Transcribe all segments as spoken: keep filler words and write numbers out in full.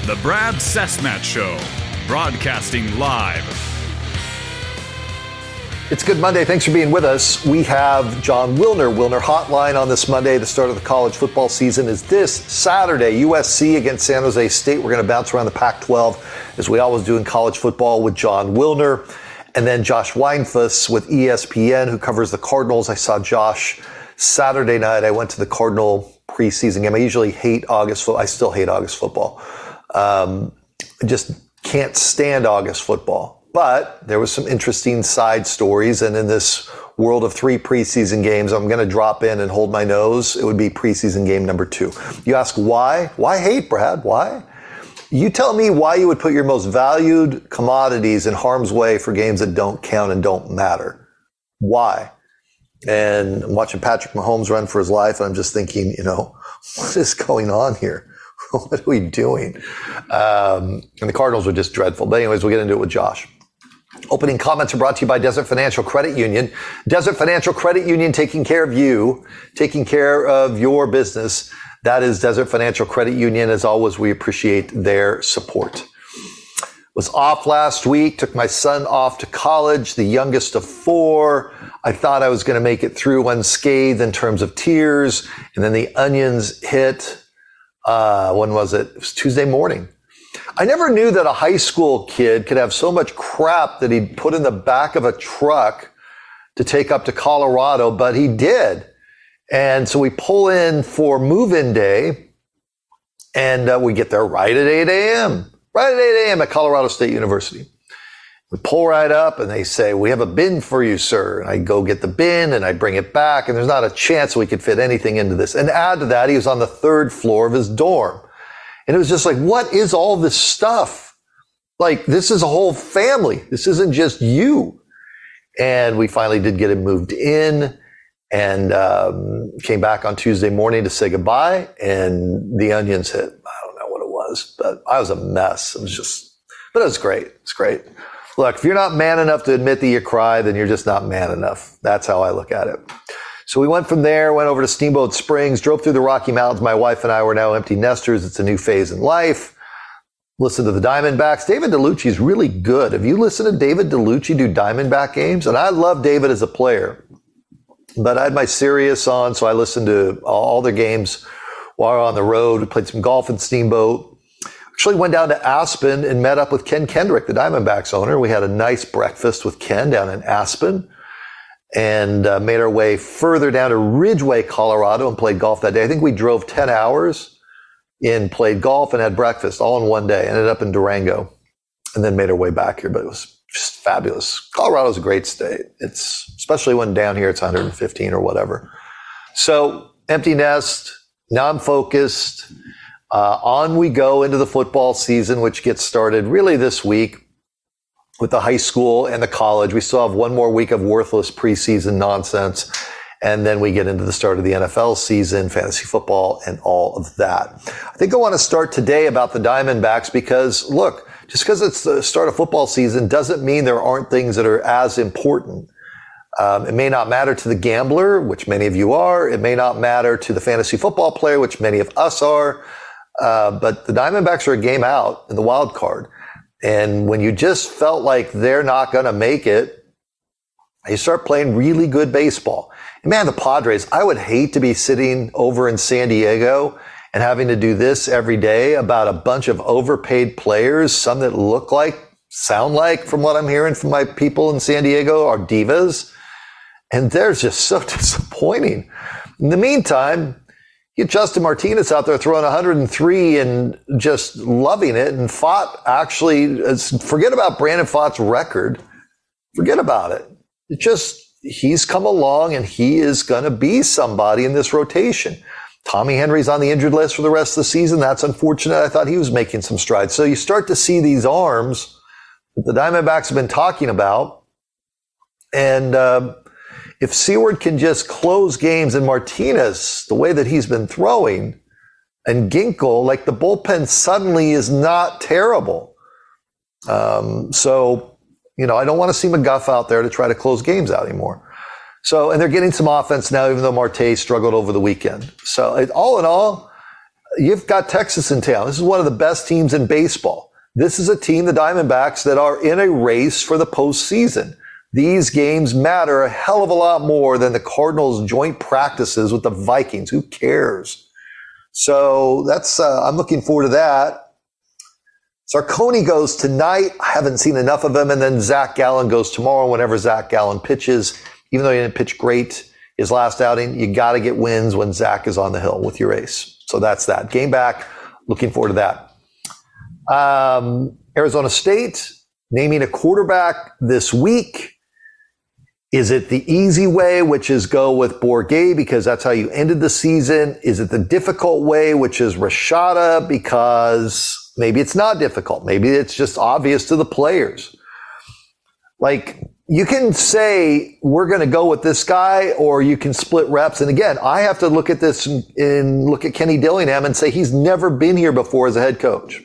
The Brad Cessmat Show, broadcasting live. It's Good Monday. Thanks for being with us. We have Jon Wilner, Wilner Hotline on this Monday. The start of the college football season is this Saturday. U S C against San Jose State. We're going to bounce around the Pac twelve, as we always do in college football, with Jon Wilner. And then Josh Weinfuss with E S P N, who covers the Cardinals. I saw Josh Saturday night. I went to the Cardinal preseason game. I usually hate August football. I still hate August football. Um, I just can't stand August football. But there was some interesting side stories. And in this world of three preseason games, I'm going to drop in and hold my nose. It would be preseason game number two. You ask why? Why hate, Brad? Why? You tell me why you would put your most valued commodities in harm's way for games that don't count and don't matter. Why? And I'm watching Patrick Mahomes run for his life, and I'm just thinking, you know, what is going on here? What are we doing? Um, and the Cardinals were just dreadful. But anyways, we'll get into it with Josh. Opening comments are brought to you by Desert Financial Credit Union. Desert Financial Credit Union, taking care of you, taking care of your business. That is Desert Financial Credit Union. As always, we appreciate their support. Was off last week, took my son off to college, the youngest of four. I thought I was going to make it through unscathed in terms of tears. And then the onions hit. Uh, when was it? It was Tuesday morning. I never knew that a high school kid could have so much crap that he'd put in the back of a truck to take up to Colorado, but he did. And so we pull in for move-in day, and uh, we get there right at eight a.m., right at eight a.m. at Colorado State University. We pull right up, and they say, "We have a bin for you, sir." And I go get the bin, and I bring it back, and there's not a chance we could fit anything into this. And add to that, he was on the third floor of his dorm. And it was just like, what is all this stuff? Like, this is a whole family. This isn't just you. And we finally did get him moved in, and um, came back on Tuesday morning to say goodbye, and the onions hit. I don't know what it was, but I was a mess. It was just, but it was great. It's great. Look, if you're not man enough to admit that you cry, then you're just not man enough. That's how I look at it. So we went from there, went over to Steamboat Springs, drove through the Rocky Mountains. My wife and I were now empty nesters. It's a new phase in life. Listen to the Diamondbacks. David DeLucci is really good. Have you listened to David DeLucci do Diamondback games? And I love David as a player. But I had my Sirius on, so I listened to all their games while we were on the road. We played some golf in Steamboat. Actually went down to Aspen and met up with Ken Kendrick, the Diamondbacks owner. We had a nice breakfast with Ken down in Aspen, and uh, made our way further down to Ridgeway, Colorado, and played golf that day. I think we drove ten hours and played golf and had breakfast all in one day. Ended up in Durango, and then made our way back here. But it was just fabulous. Colorado's a great state. It's especially when down here it's one hundred fifteen or whatever. So empty nest. Now I'm focused. Uh, on we go into the football season, which gets started really this week with the high school and the college. We still have one more week of worthless preseason nonsense. And then we get into the start of the N F L season, fantasy football, and all of that. I think I want to start today about the Diamondbacks because, look, just because it's the start of football season doesn't mean there aren't things that are as important. Um, it may not matter to the gambler, which many of you are. It may not matter to the fantasy football player, which many of us are. Uh, but the Diamondbacks are a game out in the wild card. And when you just felt like they're not going to make it, you start playing really good baseball. And man, the Padres, I would hate to be sitting over in San Diego and having to do this every day about a bunch of overpaid players, some that look like, sound like, from what I'm hearing from my people in San Diego, are divas. And they're just so disappointing. In the meantime, get Justin Martinez out there throwing one hundred three and just loving it. And Pfaadt actually, forget about Brandon Pfaadt's record. Forget about it. It just, he's come along and he is going to be somebody in this rotation. Tommy Henry's on the injured list for the rest of the season. That's unfortunate. I thought he was making some strides. So you start to see these arms that the Diamondbacks have been talking about. And, uh, if Seward can just close games and Martinez, the way that he's been throwing, and Ginkel, like the bullpen suddenly is not terrible. Um, so, you know, I don't want to see McGuff out there to try to close games out anymore. So, and they're getting some offense now, even though Marte struggled over the weekend. So it, all in all, you've got Texas in town. This is one of the best teams in baseball. This is a team, the Diamondbacks, that are in a race for the postseason. These games matter a hell of a lot more than the Cardinals' joint practices with the Vikings. Who cares? So that's, uh, I'm looking forward to that. Sarconi goes tonight. I haven't seen enough of him. And then Zach Gallen goes tomorrow whenever Zach Gallen pitches. Even though he didn't pitch great his last outing, you got to get wins when Zach is on the hill with your ace. So that's that. Game back. Looking forward to that. Um, Arizona State naming a quarterback this week. Is it the easy way, which is go with Bourguet because that's how you ended the season? Is it the difficult way, which is Rashada because maybe it's not difficult? Maybe it's just obvious to the players. Like, you can say we're going to go with this guy, or you can split reps. And again, I have to look at this and, and look at Kenny Dillingham and say he's never been here before as a head coach.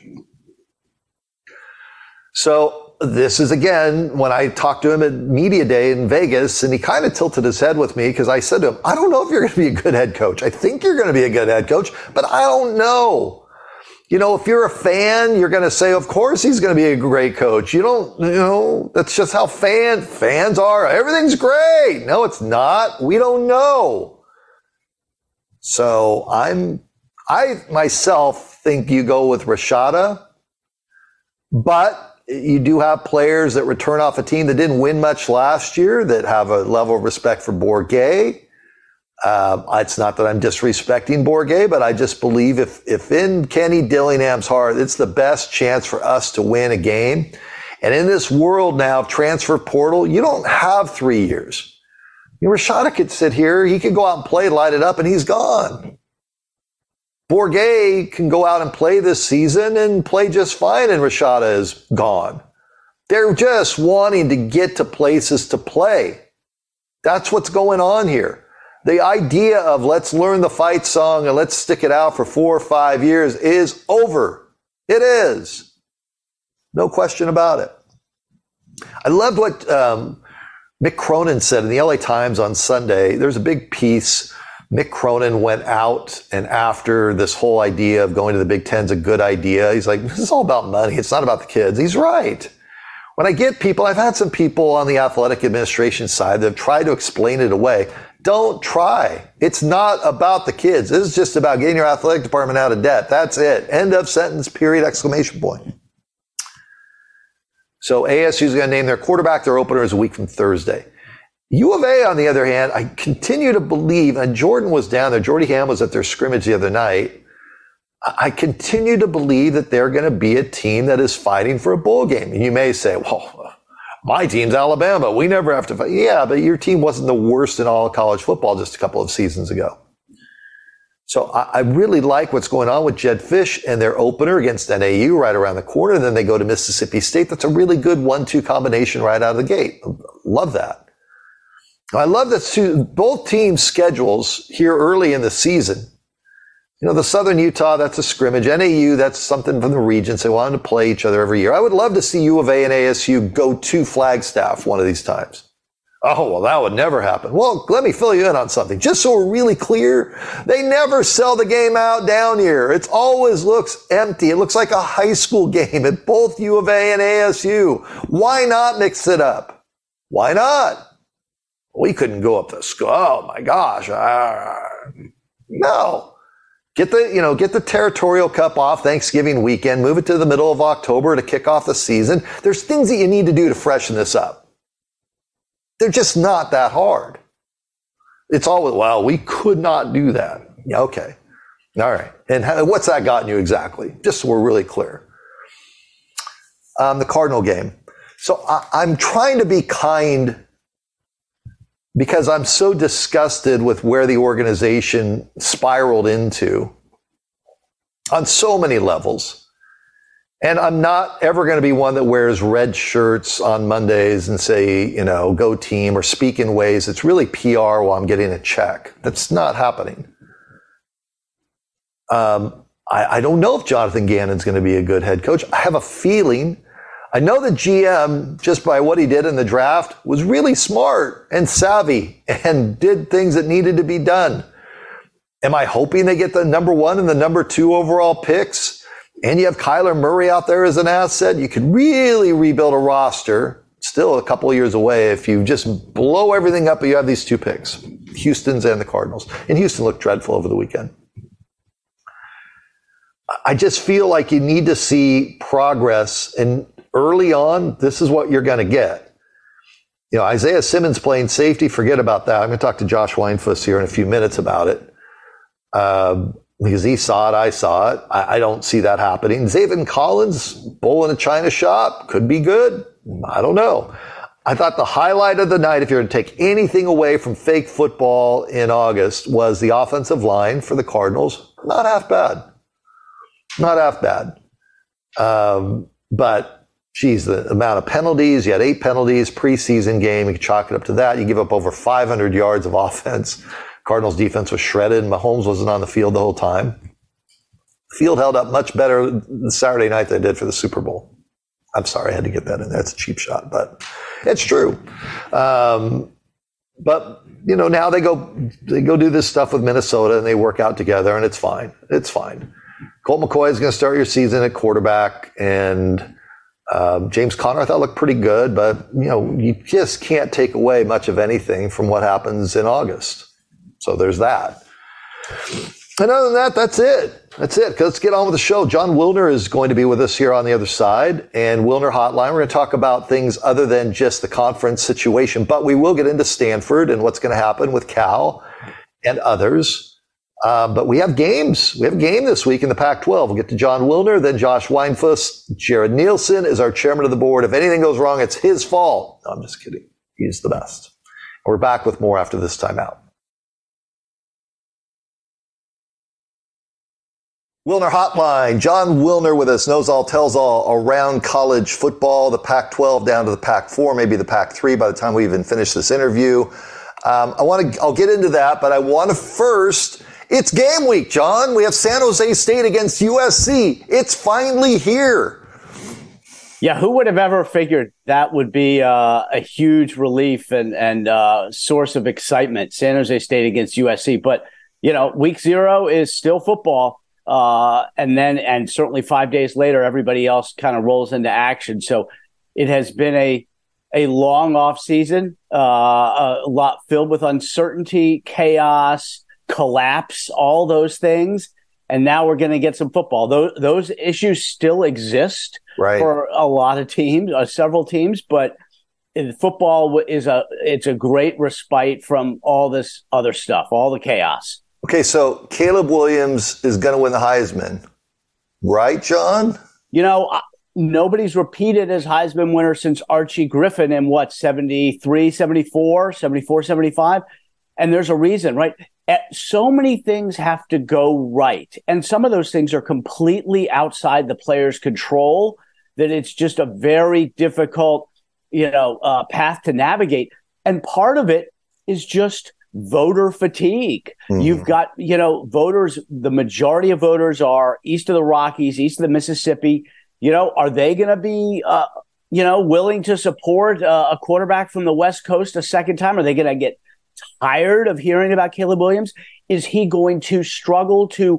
So this is, again, when I talked to him at Media Day in Vegas, and he kind of tilted his head with me because I said to him, I don't know if you're going to be a good head coach. I think you're going to be a good head coach, but I don't know. You know, if you're a fan, you're going to say, of course he's going to be a great coach. You don't, you know, that's just how fan, fans are. Everything's great. No, it's not. We don't know. So I'm, I myself think you go with Rashada, but you do have players that return off a team that didn't win much last year that have a level of respect for Bourguet. Uh, it's not that I'm disrespecting Bourguet, but I just believe if, if in Kenny Dillingham's heart, it's the best chance for us to win a game. And in this world now of transfer portal, you don't have three years. You know, Rashada could sit here, he could go out and play, light it up, and he's gone. Bourguet can go out and play this season and play just fine, and Rashada is gone. They're just wanting to get to places to play. That's what's going on here. The idea of let's learn the fight song and let's stick it out for four or five years is over. It is. No question about it. I loved what um, Mick Cronin said in the L A Times on Sunday. There's a big piece. Mick Cronin went out, and after this whole idea of going to the Big Ten's a good idea, he's like, this is all about money. It's not about the kids. He's right. When I get people, I've had some people on the athletic administration side that have tried to explain it away. Don't try. It's not about the kids. This is just about getting your athletic department out of debt. That's it. End of sentence, period, exclamation point. So A S U is going to name their quarterback. Their opener is a week from Thursday. U of A, on the other hand, I continue to believe, and Jordan was down there, Jordy Ham was at their scrimmage the other night. I continue to believe that they're going to be a team that is fighting for a bowl game. And you may say, well, my team's Alabama. We never have to fight. Yeah, but your team wasn't the worst in all of college football just a couple of seasons ago. So I, I really like what's going on with Jedd Fisch and their opener against N A U right around the corner. And then they go to Mississippi State. That's a really good one two combination right out of the gate. Love that. I love that both teams' schedules here early in the season. You know, the Southern Utah, that's a scrimmage. N A U, that's something from the regions. They wanted to play each other every year. I would love to see U of A and A S U go to Flagstaff one of these times. Oh, well, that would never happen. Well, let me fill you in on something. Just so we're really clear, they never sell the game out down here. It always looks empty. It looks like a high school game at both U of A and A S U. Why not mix it up? Why not? We couldn't go up the school. Oh my gosh. Uh, no. Get the, you know, get the Territorial Cup off Thanksgiving weekend, move it to the middle of October to kick off the season. There's things that you need to do to freshen this up. They're just not that hard. It's always, well, we could not do that. Yeah, okay. All right. And how, what's that gotten you exactly? Just so we're really clear. Um, the Cardinal game. So I, I'm trying to be kind because I'm so disgusted with where the organization spiraled into on so many levels. And I'm not ever going to be one that wears red shirts on Mondays and say, you know, go team or speak in ways. It's really P R while I'm getting a check. That's not happening. Um, I, I don't know if Jonathan Gannon's going to be a good head coach. I have a feeling. I know the G M, just by what he did in the draft, was really smart and savvy and did things that needed to be done. Am I hoping they get the number one and the number two overall picks? And you have Kyler Murray out there as an asset. You could really rebuild a roster. Still a couple of years away if you just blow everything up, but you have these two picks, Houston's and the Cardinals. And Houston looked dreadful over the weekend. I just feel like you need to see progress, and early on, this is what you're going to get. You know, Isaiah Simmons playing safety, forget about that. I'm going to talk to Josh Weinfuss here in a few minutes about it. Uh, because he saw it, I saw it. I, I don't see that happening. Zaven Collins, bull in a china shop, could be good. I don't know. I thought the highlight of the night, if you're going to take anything away from fake football in August, was the offensive line for the Cardinals. Not half bad. Not half bad. Um, but, geez, the amount of penalties, you had eight penalties, preseason game, you could chalk it up to that. You give up over five hundred yards of offense. Cardinals defense was shredded. Mahomes wasn't on the field the whole time. The field held up much better the Saturday night than it did for the Super Bowl. I'm sorry, I had to get that in there. It's a cheap shot, but it's true. Um, but, you know, now they go they go do this stuff with Minnesota and they work out together and it's fine. It's fine. Colt McCoy is going to start your season at quarterback, and um, James Conner I thought looked pretty good, but, you know, you just can't take away much of anything from what happens in August. So there's that. And other than that, that's it. That's it. Let's get on with the show. Jon Wilner is going to be with us here on the other side. And Wilner Hotline, we're going to talk about things other than just the conference situation. But we will get into Stanford and what's going to happen with Cal and others. Uh, but we have games. We have a game this week in the Pac twelve. We'll get to Jon Wilner, then Josh Weinfuss. Jared Nielsen is our chairman of the board. If anything goes wrong, it's his fault. No, I'm just kidding. He's the best. We're back with more after this timeout. Wilner Hotline. Jon Wilner with us, knows all, tells all around college football, the Pac twelve down to the Pac four, maybe the Pac three by the time we even finish this interview. Um, I want to, I'll get into that, but I want to first, it's game week, John. We have San Jose State against U S C. It's finally here. Yeah, who would have ever figured that would be uh, a huge relief and, and uh, source of excitement, San Jose State against U S C. But, you know, week zero is still football. Uh, and then, and certainly five days later, everybody else kind of rolls into action. So it has been a, a long off season, uh, a lot filled with uncertainty, chaos, collapse, all those things. And now we're going to get some football. Those, those issues still exist right. for a lot of teams, uh, several teams, but football is a, it's a great respite from all this other stuff, all the chaos. Okay, so Caleb Williams is going to win the Heisman, right, John? You know, nobody's repeated as Heisman winner since Archie Griffin in what, seventy-three, seventy-four, seventy-four, seventy-five? And there's a reason, right? So many things have to go right. And some of those things are completely outside the player's control, that it's just a very difficult, you know, uh, path to navigate. And part of it is just voter fatigue. Mm-hmm. You've got, you know, voters, the majority of voters are east of the Rockies, east of the Mississippi. You know, are they going to be, uh, you know, willing to support uh, a quarterback from the West Coast a second time? Are they going to get tired of hearing about Caleb Williams? Is he going to struggle to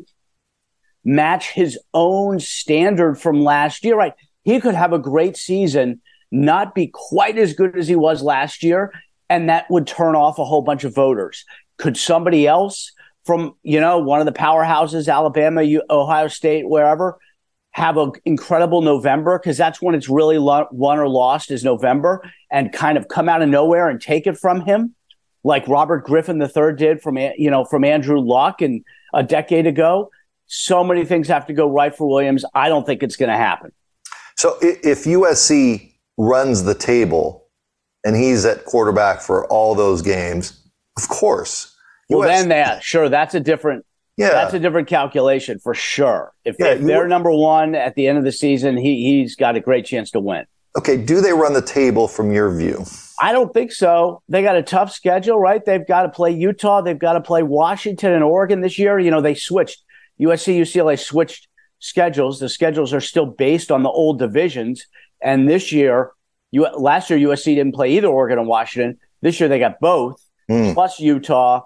match his own standard from last year? Right. He could have a great season, not be quite as good as he was last year, and that would turn off a whole bunch of voters. Could somebody else from, you know, one of the powerhouses, Alabama, Ohio State, wherever, have an incredible November? Because that's when it's really lo- won or lost, is November, and kind of come out of nowhere and take it from him, like Robert Griffin the third did from, you know, from Andrew Luck and a decade ago. So many things have to go right for Williams. I don't think it's going to happen. So if U S C runs the table and he's at quarterback for all those games, of course. Well, U S C, then that, sure, that's a different, yeah. that's a different calculation for sure. If, yeah, if they're number one at the end of the season, he, he's got a great chance to win. Okay, do they run the table from your view? I don't think so. They got a tough schedule, right? They've got to play Utah. They've got to play Washington and Oregon this year. You know, they switched. U S C, U C L A switched schedules. The schedules are still based on the old divisions. And this year, you, last year, U S C didn't play either Oregon or Washington. This year, they got both, mm. plus Utah,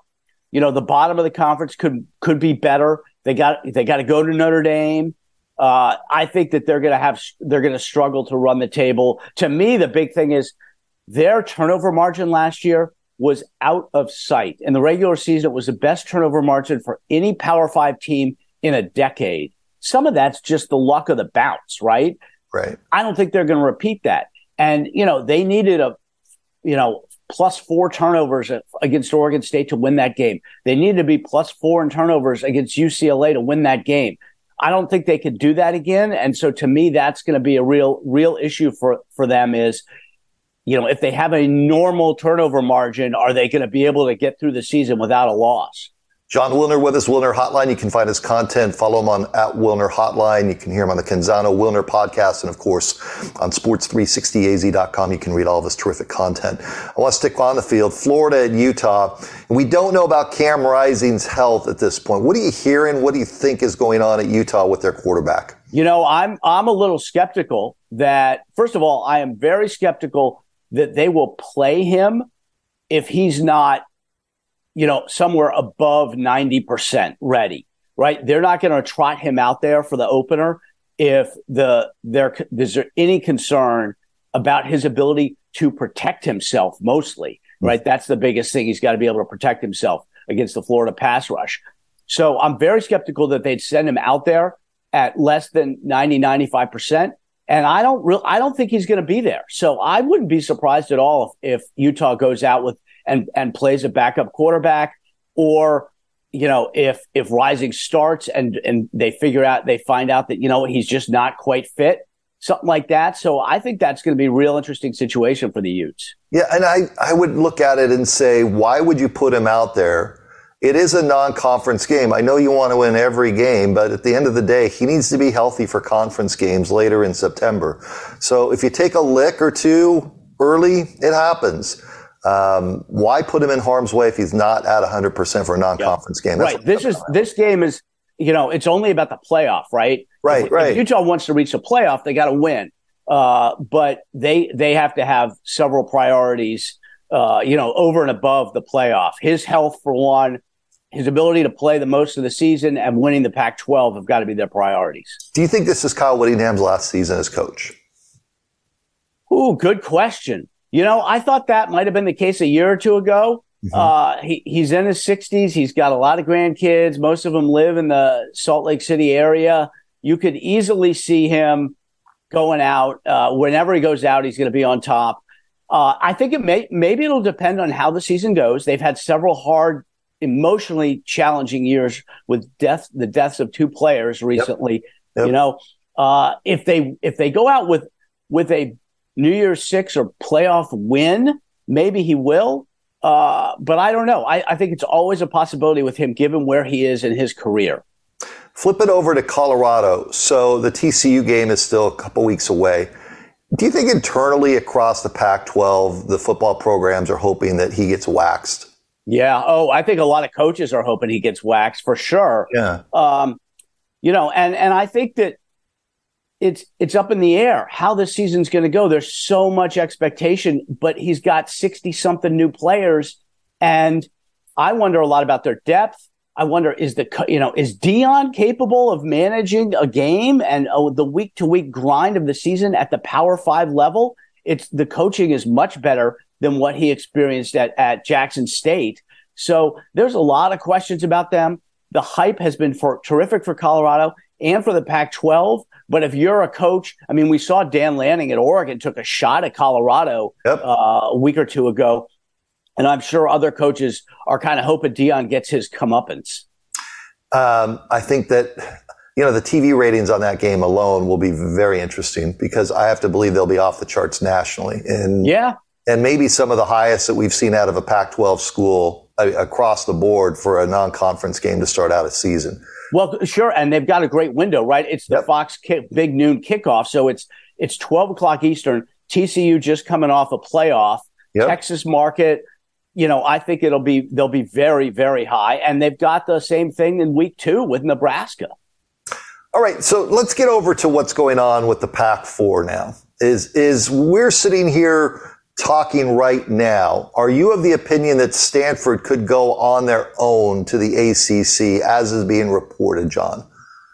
You know, the bottom of the conference could could be better. They got they got to go to Notre Dame. Uh, I think that they're going to have they're going to struggle to run the table. To me, the big thing is their turnover margin last year was out of sight. In the regular season, it was the best turnover margin for any Power Five team in a decade. Some of that's just the luck of the bounce, right? Right. I don't think they're going to repeat that. And, you know, they needed a, you know, plus four turnovers against Oregon State to win that game. They needed to be plus four in turnovers against U C L A to win that game. I don't think they could do that again. And so to me, that's going to be a real, real issue for, for them is, you know, if they have a normal turnover margin, are they going to be able to get through the season without a loss? John Wilner with us, Wilner Hotline. You can find his content. Follow him on at Wilner Hotline. You can hear him on the Canzano Wilner podcast. And, of course, on sports three sixty a z dot com, you can read all of his terrific content. I want to stick on the field. Florida and Utah. And we don't know about Cam Rising's health at this point. What are you hearing? What do you think is going on at Utah with their quarterback? You know, I'm I'm a little skeptical that, first of all, I am very skeptical that they will play him if he's not, you know, somewhere above ninety percent ready, right? They're not going to trot him out there for the opener if the there is there any concern about his ability to protect himself mostly, right? Mm-hmm. That's the biggest thing. He's got to be able to protect himself against the Florida pass rush. So I'm very skeptical that they'd send him out there at less than ninety, ninety-five percent. And I don't really, I don't think he's going to be there. So I wouldn't be surprised at all if, if Utah goes out with and and plays a backup quarterback, or, you know, if if Rising starts and and they figure out, they find out that, you know, he's just not quite fit, something like that. So I think that's going to be a real interesting situation for the Utes. Yeah, and I, I would look at it and say, why would you put him out there? It is a non-conference game. I know you want to win every game, but at the end of the day, he needs to be healthy for conference games later in September. So if you take a lick or two early, it happens. Um, why put him in harm's way if he's not at one hundred percent for a non-conference yeah. game? That's right. This is this game is, you know, it's only about the playoff, right? Right, if, right. If Utah wants to reach the playoff, they got to win. Uh, but they they have to have several priorities, uh, you know, over and above the playoff. His health, for one, his ability to play the most of the season, and winning the Pac twelve have got to be their priorities. Do you think this is Kyle Whittingham's last season as coach? Ooh, good question. You know, I thought that might have been the case a year or two ago. Mm-hmm. Uh, he, he's in his sixties. He's got a lot of grandkids. Most of them live in the Salt Lake City area. You could easily see him going out. Uh, whenever he goes out, he's going to be on top. Uh, I think it may, maybe it'll depend on how the season goes. They've had several hard, emotionally challenging years with death, the deaths of two players recently. Yep. Yep. You know, uh, if they if they go out with with a New Year's Six or playoff win, maybe he will. Uh, but I don't know. I, I think it's always a possibility with him, given where he is in his career. Flip it over to Colorado. So the T C U game is still a couple weeks away. Do you think internally across the Pac twelve, the football programs are hoping that he gets waxed? Yeah. Oh, I think a lot of coaches are hoping he gets waxed for sure. Yeah. Um, you know, and, and I think that it's, it's up in the air how this season's going to go. There's so much expectation, but he's got sixty something new players. And I wonder a lot about their depth. I wonder, is the, you know, is Deion capable of managing a game and uh, the week to week grind of the season at the Power Five level? It's the coaching is much better than what he experienced at, at Jackson State. So there's a lot of questions about them. The hype has been for terrific for Colorado and for the Pac twelve. But if you're a coach, I mean, we saw Dan Lanning at Oregon took a shot at Colorado yep. uh, a week or two ago. And I'm sure other coaches are kind of hoping Deion gets his comeuppance. Um, I think that, you know, the T V ratings on that game alone will be very interesting because I have to believe they'll be off the charts nationally. And yeah. And maybe some of the highest that we've seen out of a Pac twelve school uh, across the board for a non-conference game to start out a season. Well, sure. And they've got a great window, right? It's the yep. Fox kick, big noon kickoff. So it's it's twelve o'clock Eastern. T C U just coming off a playoff. Yep. Texas market. You know, I think it'll be they'll be very, very high. And they've got the same thing in week two with Nebraska. All right. So let's get over to what's going on with the Pac four now. Is is we're sitting here talking right now, are you of the opinion that Stanford could go on their own to the A C C, as is being reported, John?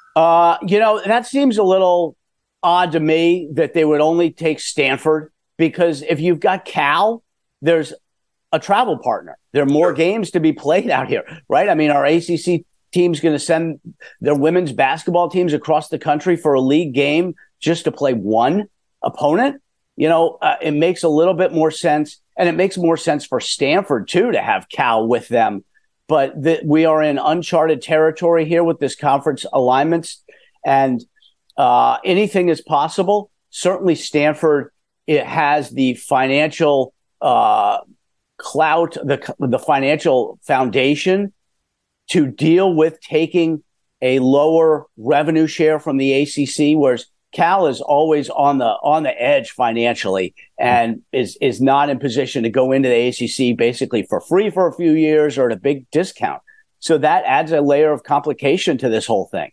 Uh, you know, that seems a little odd to me that they would only take Stanford, because if you've got Cal, there's a travel partner. There are more sure. games to be played out here, right? I mean, our A C C team's going to send their women's basketball teams across the country for a league game just to play one opponent. You know, uh, it makes a little bit more sense, and it makes more sense for Stanford, too, to have Cal with them. But th- we are in uncharted territory here with this conference alignments, and uh, anything is possible. Certainly Stanford, it has the financial uh, clout, the, the financial foundation to deal with taking a lower revenue share from the A C C, whereas Cal is always on the on the edge financially and is is not in position to go into the A C C basically for free for a few years or at a big discount. So that adds a layer of complication to this whole thing.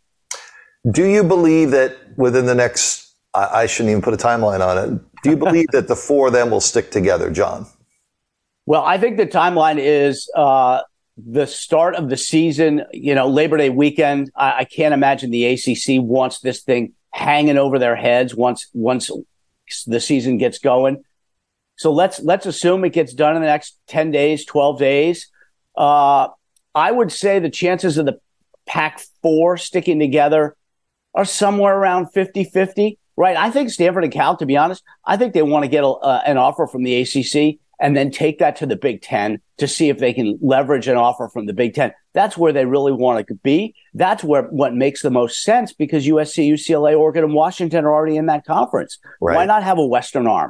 Do you believe that within the next, I, I shouldn't even put a timeline on it, do you believe that the four of them will stick together, John? Well, I think the timeline is uh, the start of the season, you know, Labor Day weekend. I, I can't imagine the A C C wants this thing hanging over their heads once once the season gets going. So let's let's assume it gets done in the next ten days, twelve days. Uh, I would say the chances of the Pac four sticking together are somewhere around fifty-fifty, right? I think Stanford and Cal, to be honest, I think they want to get a, uh, an offer from the A C C and then take that to the Big Ten to see if they can leverage an offer from the Big Ten. That's where they really want to be. That's where what makes the most sense, because U S C, U C L A, Oregon, and Washington are already in that conference. Right. Why not have a Western arm?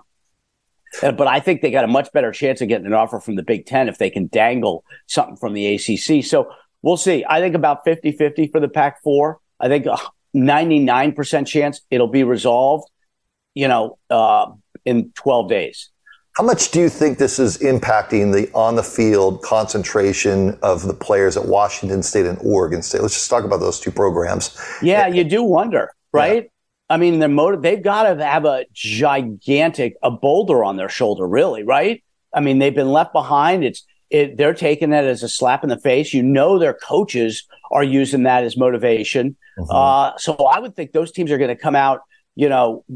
Uh, but I think they got a much better chance of getting an offer from the Big Ten if they can dangle something from the A C C. So we'll see. I think about fifty-fifty for the Pac four. I think a ninety-nine percent chance it'll be resolved, you know, uh, in twelve days. How much do you think this is impacting the on-the-field concentration of the players at Washington State and Oregon State? Let's just talk about those two programs. Yeah, you do wonder, right? Yeah. I mean, they're motiv- they've got to have a gigantic, a boulder on their shoulder, really, right? I mean, they've been left behind. It's it, they're taking that as a slap in the face. You know, their coaches are using that as motivation. Mm-hmm. Uh, so I would think those teams are going to come out, you know,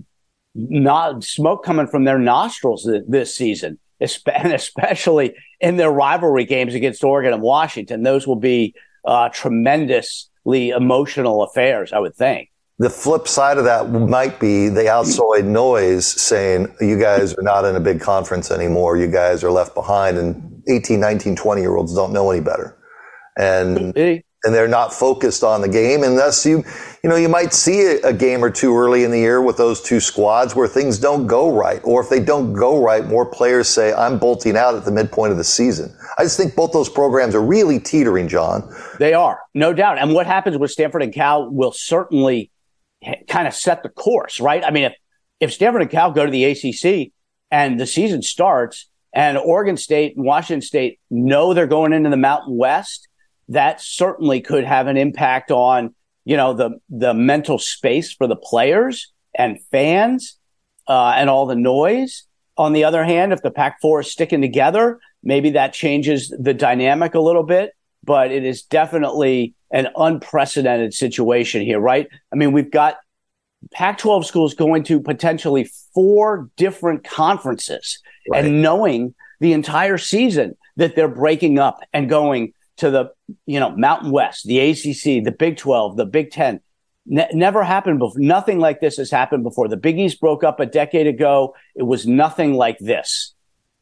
not smoke coming from their nostrils th- this season, and especially in their rivalry games against Oregon and Washington. Those will be uh, tremendously emotional affairs, I would think. The flip side of that might be the outside noise saying, you guys are not in a big conference anymore. You guys are left behind, and eighteen, nineteen, twenty year olds don't know any better. And hey. And they're not focused on the game. And thus you, you know, you might see a, a game or two early in the year with those two squads where things don't go right. Or if they don't go right, more players say, I'm bolting out at the midpoint of the season. I just think both those programs are really teetering, John. They are, no doubt. And what happens with Stanford and Cal will certainly kind of set the course, right? I mean, if, if Stanford and Cal go to the A C C and the season starts and Oregon State and Washington State know they're going into the Mountain West, that certainly could have an impact on, you know, the, the mental space for the players and fans uh, and all the noise. On the other hand, if the Pac four is sticking together, maybe that changes the dynamic a little bit, but it is definitely an unprecedented situation here, right? I mean, we've got Pac twelve schools going to potentially four different conferences, right, and knowing the entire season that they're breaking up and going to the, you know, Mountain West, the A C C, the Big twelve, the Big ten. Ne- never happened before. Nothing like this has happened before. The Big East broke up a decade ago. It was nothing like this.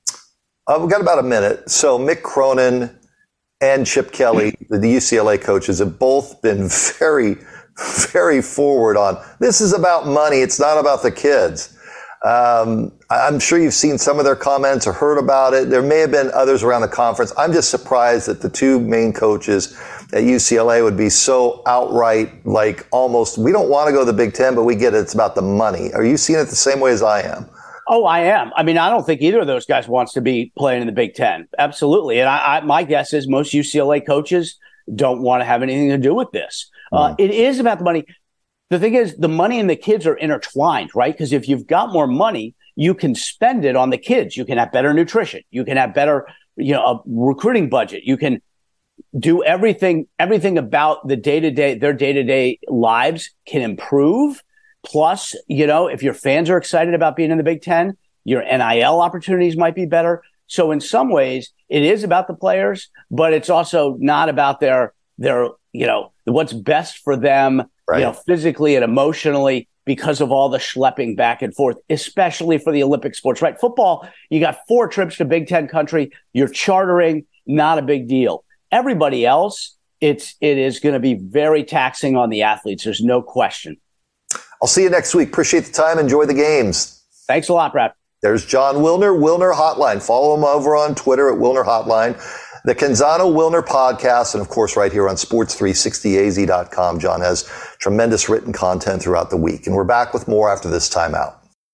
Uh, we've got about a minute. So Mick Cronin and Chip Kelly, the U C L A coaches, have both been very, very forward on this is about money. It's not about the kids. Um, I'm sure you've seen some of their comments or heard about it. There may have been others around the conference. I'm just surprised that the two main coaches at U C L A would be so outright, like almost, we don't want to go to the Big Ten, but we get it. It's about the money. Are you seeing it the same way as I am? Oh, I am. I mean, I don't think either of those guys wants to be playing in the Big Ten. Absolutely. And I, I, my guess is most U C L A coaches don't want to have anything to do with this. Mm. Uh, it is about the money. The thing is, the money and the kids are intertwined, right? Because if you've got more money, you can spend it on the kids. You can have better nutrition. You can have better, you know, a recruiting budget. You can do everything, everything about the day-to-day, their day-to-day lives can improve. Plus, you know, if your fans are excited about being in the Big Ten, your N I L opportunities might be better. So in some ways, it is about the players, but it's also not about their, their, you know, what's best for them, right, you know, physically and emotionally, because of all the schlepping back and forth, especially for the Olympic sports, right? Football, you got four trips to Big Ten country. You're chartering, not a big deal. Everybody else, it's, it is going to be very taxing on the athletes. There's no question. I'll see you next week. Appreciate the time. Enjoy the games. Thanks a lot, Brad. There's Jon Wilner, Wilner Hotline. Follow him over on Twitter at Wilner Hotline. The Canzano Wilner podcast, and of course right here on sports three sixty a z dot com. Jon has tremendous written content throughout the week. And we're back with more after this timeout.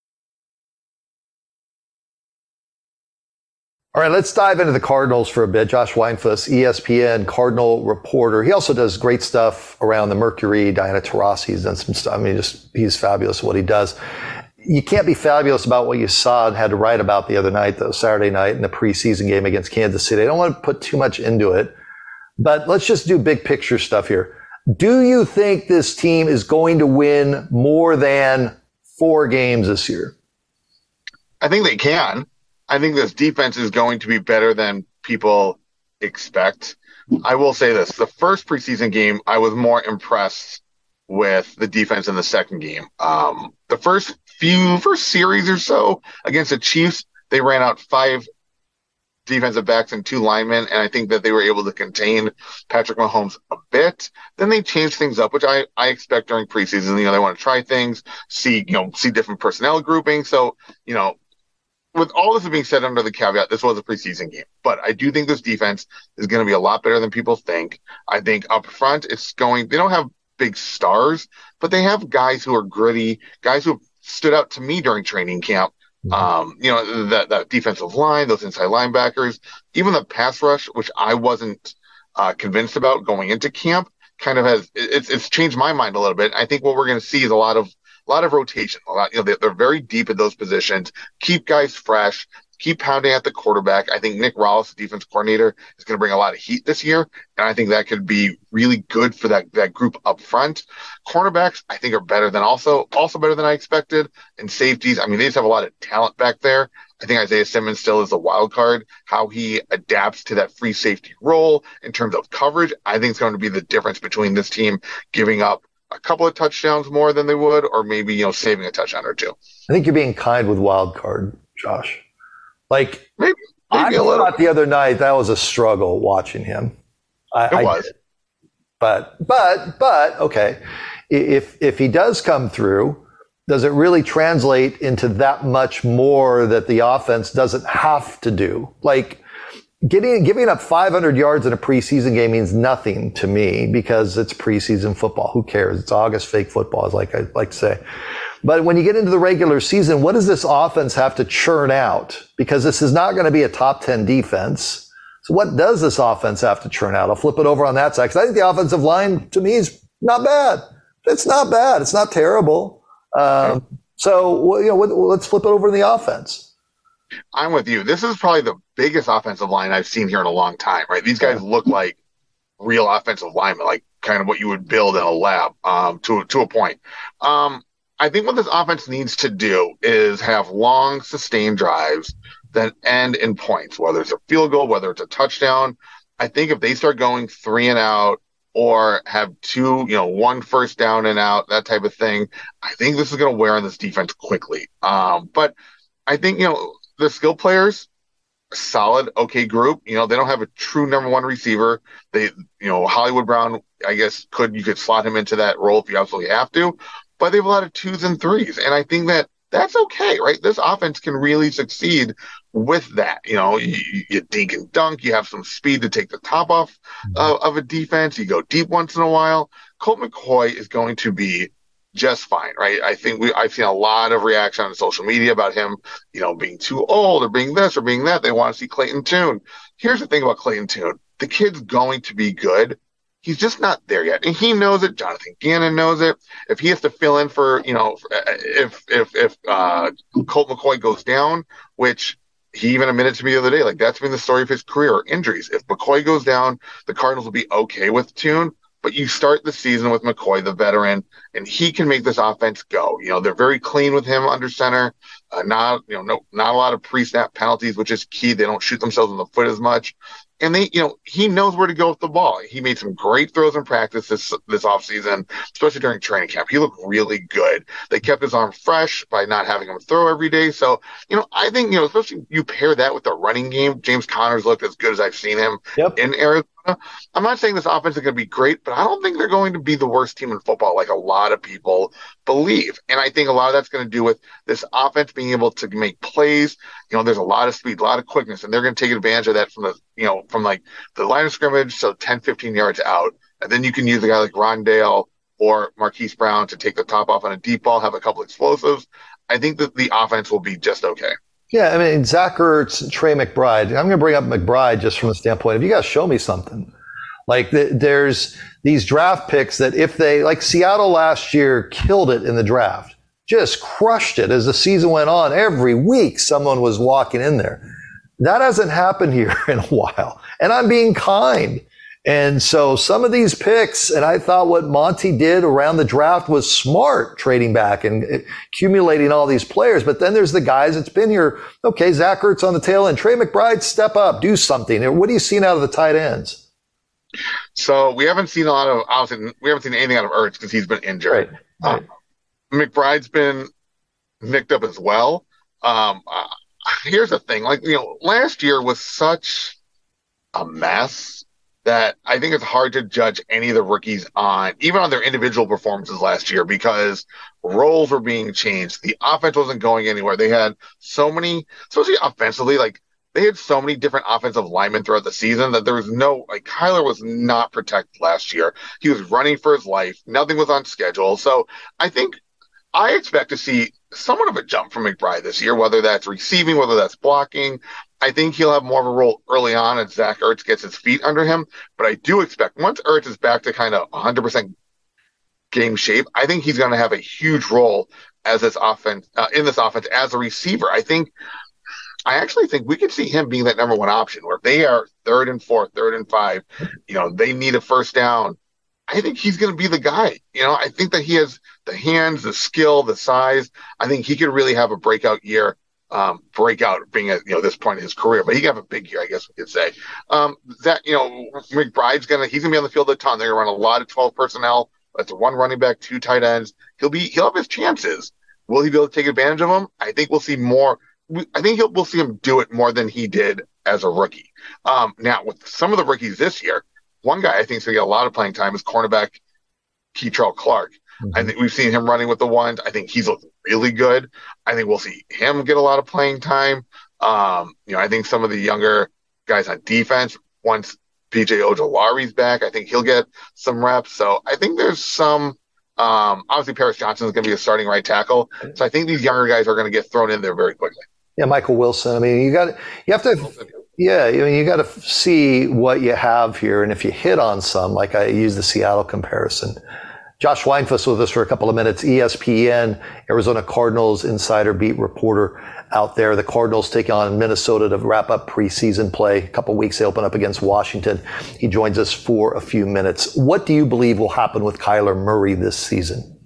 All right, let's dive into the Cardinals for a bit. Josh Weinfuss, E S P N Cardinal reporter. He also does great stuff around the Mercury. Diana Taurasi, he's done some stuff. I mean, just he's fabulous at what he does. You can't be fabulous about what you saw and had to write about the other night, though, Saturday night in the preseason game against Kansas City. I don't want to put too much into it, but let's just do big picture stuff here. Do you think this team is going to win more than four games this year? I think they can. I think this defense is going to be better than people expect. I will say this. The first preseason game, I was more impressed with the defense in the second game. Um, the first few, first series or so against the Chiefs, they ran out five defensive backs and two linemen, and I think that they were able to contain Patrick Mahomes a bit. Then they changed things up, which I, I expect during preseason. You know, they want to try things, see, you know, see different personnel grouping. So, you know, with all this being said under the caveat, this was a preseason game, but I do think this defense is going to be a lot better than people think. I think up front, it's going, they don't have big stars, but they have guys who are gritty, guys who have stood out to me during training camp. Um, you know, that, that defensive line, those inside linebackers, even the pass rush, which I wasn't uh, convinced about going into camp, kind of has, it's, it's changed my mind a little bit. I think what we're going to see is a lot of, a lot of rotation, a lot, you know, they're, they're very deep at those positions, keep guys fresh, keep pounding at the quarterback. I think Nick Rallis, the defense coordinator, is going to bring a lot of heat this year, and I think that could be really good for that, that group up front. Cornerbacks, I think, are better than also also better than I expected. And safeties, I mean, they just have a lot of talent back there. I think Isaiah Simmons still is a wild card. How he adapts to that free safety role in terms of coverage, I think it's going to be the difference between this team giving up a couple of touchdowns more than they would, or maybe, you know, saving a touchdown or two. I think you're being kind with wild card, Josh. Like, maybe, maybe I a little. Thought the other night that was a struggle watching him. I, it I was, did. but but but okay. If if he does come through, does it really translate into that much more that the offense doesn't have to do? Like, getting giving up five hundred yards in a preseason game means nothing to me because it's preseason football. Who cares? It's August fake football, is like I like to say. But when you get into the regular season, what does this offense have to churn out? Because this is not going to be a top ten defense. So what does this offense have to churn out? I'll flip it over on that side because I think the offensive line, to me, is not bad. It's not bad. It's not terrible. Um, so, you know, let's flip it over to the offense. I'm with you. This is probably the biggest offensive line I've seen here in a long time, right? These guys look like real offensive linemen, like kind of what you would build in a lab, um, to, to a point. Um, I think what this offense needs to do is have long, sustained drives that end in points, whether it's a field goal, whether it's a touchdown. I think if they start going three and out or have two, you know, one first down and out, that type of thing, I think this is going to wear on this defense quickly. Um, but I think, you know, the skill players, solid, okay group. You know, they don't have a true number one receiver. They, you know, Hollywood Brown, I guess, could, you could slot him into that role if you absolutely have to. But they have a lot of twos and threes. And I think that that's okay, right? This offense can really succeed with that. You know, you, you dink and dunk. You have some speed to take the top off uh, of a defense. You go deep once in a while. Colt McCoy is going to be just fine, right? I think we, I've seen a lot of reaction on social media about him, you know, being too old or being this or being that. They want to see Clayton Tune. Here's the thing about Clayton Tune. The kid's going to be good. he's just not there yet. And he knows it. Jonathan Gannon knows it. If he has to fill in for, you know, if if if uh, Colt McCoy goes down, which he even admitted to me the other day, like that's been the story of his career, injuries. If McCoy goes down, the Cardinals will be okay with Tune. But you start the season with McCoy, the veteran, and he can make this offense go. You know, they're very clean with him under center. Uh, not, you know, no, not a lot of pre-snap penalties, which is key. They don't shoot themselves in the foot as much. And they, you know, he knows where to go with the ball. He made some great throws in practice this this offseason, especially during training camp. He looked really good. They kept his arm fresh by not having him throw every day. So, you know, I think, you know, especially you pair that with the running game. James Conner's looked as good as I've seen him yep. in Arizona. I'm not saying this offense is going to be great, but I don't think they're going to be the worst team in football like a lot of people believe. And I think a lot of that's going to do with this offense being able to make plays. You know, there's a lot of speed, a lot of quickness, and they're going to take advantage of that from the, you know, from like the line of scrimmage, so ten, fifteen yards out. And then you can use a guy like Rondale or Marquise Brown to take the top off on a deep ball, have a couple explosives. I think that the offense will be just okay. Yeah, I mean, Zach Ertz and Trey McBride. I'm going to bring up McBride just from the standpoint of you guys show me something. Like the, there's these draft picks that if they, like Seattle last year killed it in the draft, just crushed it as the season went on. Every week someone was walking in there. That hasn't happened here in a while. And I'm being kind. And so some of these picks, and I thought what Monty did around the draft was smart, trading back and accumulating all these players. But then there's the guys that's been here. Okay, Zach Ertz on the tail end. Trey McBride, step up, do something. What are you seeing out of the tight ends? So we haven't seen a lot of, obviously, we haven't seen anything out of Ertz because he's been injured. Right. Right. Um, McBride's been nicked up as well. Um, uh, here's the thing. Like, you know, last year was such a mess that I think it's hard to judge any of the rookies on, even on their individual performances last year, because roles were being changed. The offense wasn't going anywhere. They had so many, especially offensively, like they had so many different offensive linemen throughout the season that there was no, like Kyler was not protected last year. He was running for his life. Nothing was on schedule. So I think I expect to see somewhat of a jump from McBride this year, whether that's receiving, whether that's blocking. I think he'll have more of a role early on as Zach Ertz gets his feet under him. But I do expect once Ertz is back to kind of one hundred percent game shape, I think he's going to have a huge role as this offense uh, in this offense as a receiver. I think I actually think we could see him being that number one option where if they are third and four, third and five, you know, they need a first down. I think he's going to be the guy. You know, I think that he has the hands, the skill, the size. I think he could really have a breakout year. Um, breakout being at, you know, this point in his career, but he can have a big year, I guess we could say. Um, that, you know, McBride's going to, he's going to be on the field a ton. They're going to run a lot of twelve personnel. That's one running back, two tight ends. He'll be, he'll have his chances. Will he be able to take advantage of them? I think we'll see more. I think he'll, we'll see him do it more than he did as a rookie. Um, now with some of the rookies this year, one guy I think is going to get a lot of playing time is cornerback Keitrell Clark. Mm-hmm. I think we've seen him running with the ones. I think he's looking really good. I think we'll see him get a lot of playing time. Um, you know, I think some of the younger guys on defense, once P J Ojolari's back, I think he'll get some reps. So I think there's some, um, obviously Paris Johnson is going to be a starting right tackle. So I think these younger guys are going to get thrown in there very quickly. Yeah, Michael Wilson. I mean, you got you have to, yeah, I mean, you got to see what you have here, and if you hit on some, like I use the Seattle comparison. Josh Weinfuss with us for a couple of minutes. E S P N, Arizona Cardinals insider beat reporter out there. The Cardinals take on Minnesota to wrap up preseason play. A couple of weeks they open up against Washington. He joins us for a few minutes. What do you believe will happen with Kyler Murray this season?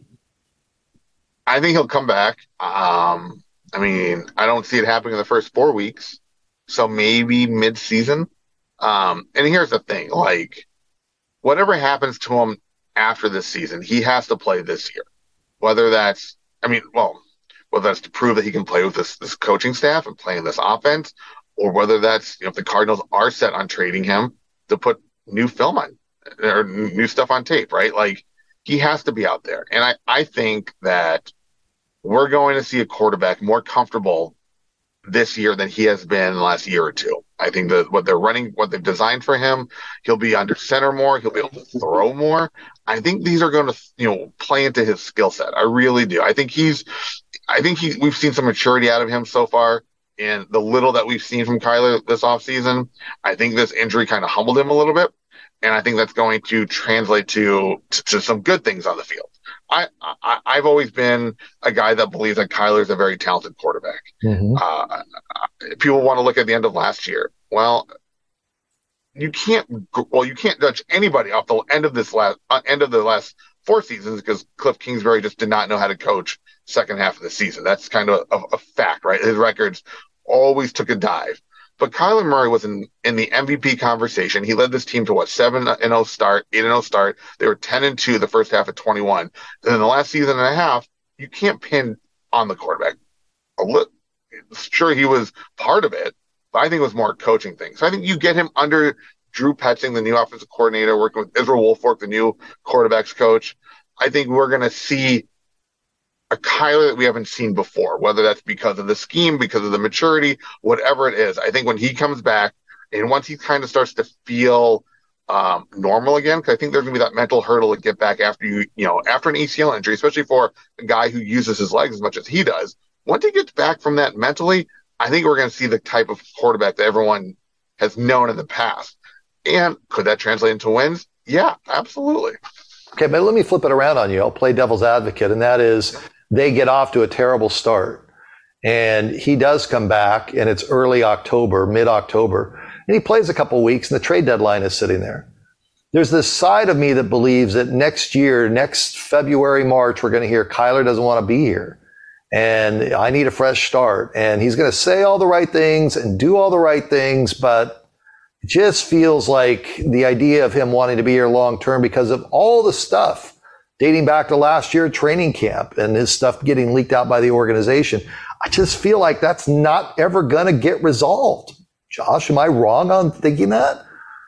I think he'll come back. Um, I mean, I don't see it happening in the first four weeks. So maybe mid-season. Um, and here's the thing, like, whatever happens to him after this season, he has to play this year. Whether that's, I mean, well, whether that's to prove that he can play with this, this coaching staff and play in this offense, or whether that's, you know, if the Cardinals are set on trading him to put new film on, or new stuff on tape, right? Like, he has to be out there. And I, I think that we're going to see a quarterback more comfortable this year than he has been in the last year or two. I think that what they're running, what they've designed for him, he'll be under center more. He'll be able to throw more. I think these are going to, you know, play into his skill set. I really do. I think he's, I think he, we've seen some maturity out of him so far. And the little that we've seen from Kyler this offseason, I think this injury kind of humbled him a little bit. And I think that's going to translate to, to, to some good things on the field. I, I, I've always been a guy that believes that Kyler's a very talented quarterback. Mm-hmm. Uh, people want to look at the end of last year. Well, you can't, well, you can't judge anybody off the end of this last, uh, end of the last four seasons because Cliff Kingsbury just did not know how to coach second half of the season. That's kind of a, a fact, right? His records always took a dive. But Kyler Murray was in, in the M V P conversation. He led this team to what, seven and oh start, eight and oh start. They were ten and two the first half of twenty-one. Then in the last season and a half, you can't pin on the quarterback. A li- sure, he was part of it, but I think it was more a coaching thing. So I think you get him under Drew Petzing, the new offensive coordinator, working with Israel Wolfork, the new quarterbacks coach. I think we're going to see a Kyler that we haven't seen before, whether that's because of the scheme, because of the maturity, whatever it is. I think when he comes back and once he kind of starts to feel um, normal again, because I think there's going to be that mental hurdle to get back after you, you know, after an A C L injury, especially for a guy who uses his legs as much as he does. Once he gets back from that mentally, I think we're going to see the type of quarterback that everyone has known in the past. And could that translate into wins? Yeah, absolutely. Okay, but let me flip it around on you. I'll play devil's advocate, and that is, they get off to a terrible start and he does come back and it's early October, mid-October, and he plays a couple weeks and the trade deadline is sitting there. There's this side of me that believes that next year, next February, March, we're going to hear Kyler doesn't want to be here and I need a fresh start. And he's going to say all the right things and do all the right things, but it just feels like the idea of him wanting to be here long term because of all the stuff dating back to last year at training camp and his stuff getting leaked out by the organization. I just feel like that's not ever going to get resolved. Josh, am I wrong on thinking that?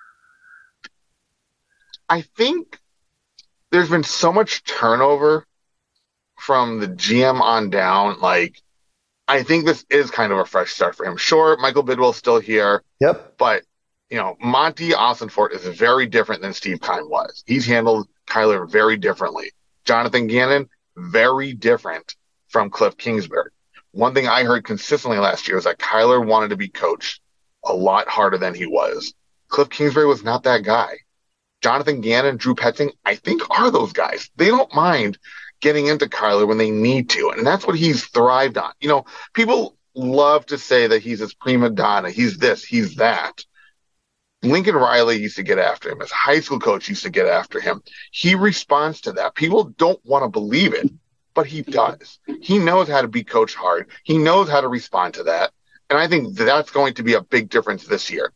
I think there's been so much turnover from the G M on down. Like, I think this is kind of a fresh start for him. Sure, Michael Bidwell's still here. Yep. But, you know, Monty Ossenfort is very different than Steve Keim was. He's handled Kyler very differently. Jonathan Gannon, very different from Cliff Kingsbury. One thing I heard consistently last year was that Kyler wanted to be coached a lot harder than he was. Cliff Kingsbury was not that guy. Jonathan Gannon, Drew Petzing, I think are those guys. They don't mind getting into Kyler when they need to, and that's what he's thrived on. You know, people love to say that he's this prima donna, he's this, he's that. Lincoln Riley used to get after him. His high school coach used to get after him. He responds to that. People don't want to believe it, but he does. He knows how to be coached hard. He knows how to respond to that. And I think that's going to be a big difference this year.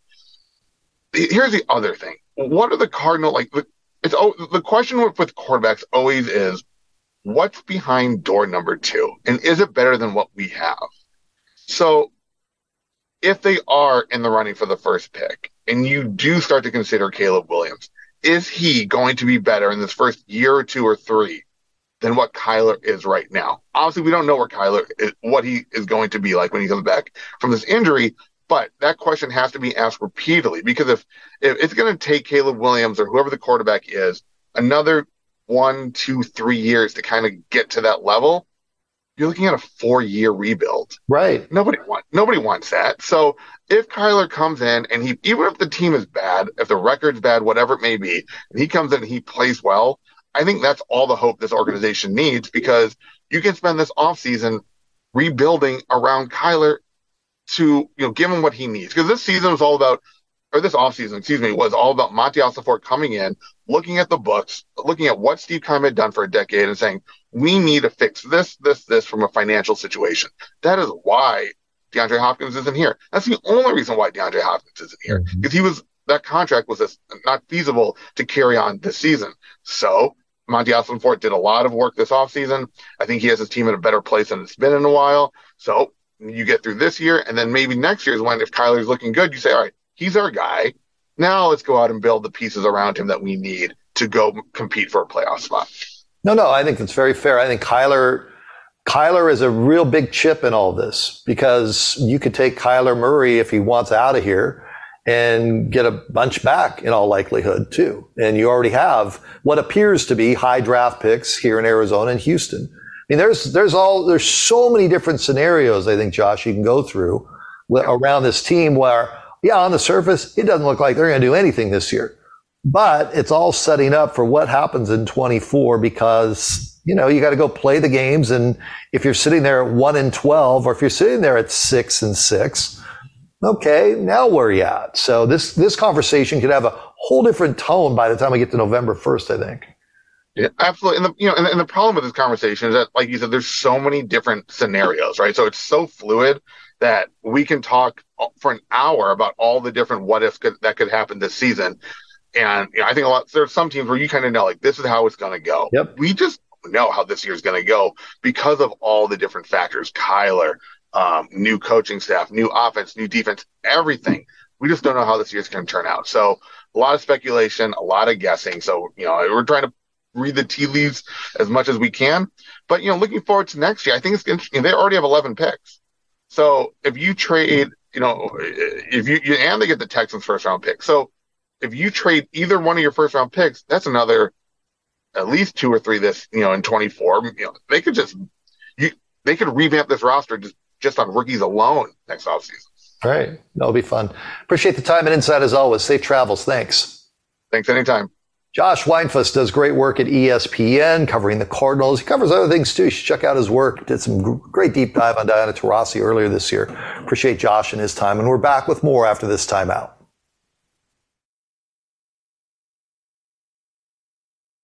Here's the other thing. What are the Cardinal, like, it's oh, the question with, with quarterbacks always is, what's behind door number two? And is it better than what we have? So if they are in the running for the first pick, and you do start to consider Caleb Williams, is he going to be better in this first year or two or three than what Kyler is right now? Obviously, we don't know where Kyler is, what he is going to be like when he comes back from this injury, but that question has to be asked repeatedly, because if, if it's going to take Caleb Williams or whoever the quarterback is another one, two, three years to kind of get to that level, you're looking at a four-year rebuild. Right. Nobody want, nobody wants that. So if Kyler comes in and he, even if the team is bad, if the record's bad, whatever it may be, and he comes in and he plays well, I think that's all the hope this organization needs, because you can spend this offseason rebuilding around Kyler to, you know, give him what he needs. Because this season was all about, or this offseason, excuse me, was all about Monty Ossenfort coming in, looking at the books, looking at what Steve Keim had done for a decade and saying, we need to fix this, this, this from a financial situation. That is why DeAndre Hopkins isn't here. That's the only reason why DeAndre Hopkins isn't here, because mm-hmm. he was, that contract was just not feasible to carry on this season. So Monty Ossenfort did a lot of work this offseason. I think he has his team in a better place than it's been in a while. So you get through this year, and then maybe next year is when, if Kyler's looking good, you say, all right, he's our guy. Now let's go out and build the pieces around him that we need to go compete for a playoff spot. No, no, I think that's very fair. I think Kyler, Kyler is a real big chip in all this, because you could take Kyler Murray if he wants out of here and get a bunch back in all likelihood too. And you already have what appears to be high draft picks here in Arizona and Houston. I mean, there's, there's all, there's so many different scenarios, I think, Josh, you can go through around this team where, yeah, on the surface, it doesn't look like they're going to do anything this year. But it's all setting up for what happens in twenty-four because, you know, you got to go play the games. And if you're sitting there at one and twelve, or if you're sitting there at six and six, okay, now where are you at? So this, this conversation could have a whole different tone by the time I get to November first, I think. Yeah, absolutely. And the, you know, and, and the problem with this conversation is that, like you said, there's so many different scenarios, right? So it's so fluid that we can talk for an hour about all the different what ifs could, that could happen this season. And you know, I think a lot, there's some teams where you kind of know, like, this is how it's going to go. Yep. We just know how this year's going to go because of all the different factors. Kyler, um, new coaching staff, new offense, new defense, everything. We just don't know how this year's going to turn out. So a lot of speculation, a lot of guessing. So, you know, we're trying to read the tea leaves as much as we can. But, you know, looking forward to next year, I think it's interesting. They already have eleven picks. So if you trade, you know, if you, you and they get the Texans first round pick. So if you trade either one of your first round picks, that's another at least two or three this, you know, in twenty-four. You know, they could just, you, they could revamp this roster just, just on rookies alone next offseason. All right. That'll be fun. Appreciate the time and insight as always. Safe travels. Thanks. Thanks anytime. Josh Weinfuss does great work at E S P N covering the Cardinals. He covers other things too. You should check out his work. Did some great deep dive on Diana Taurasi earlier this year. Appreciate Josh and his time. And we're back with more after this timeout.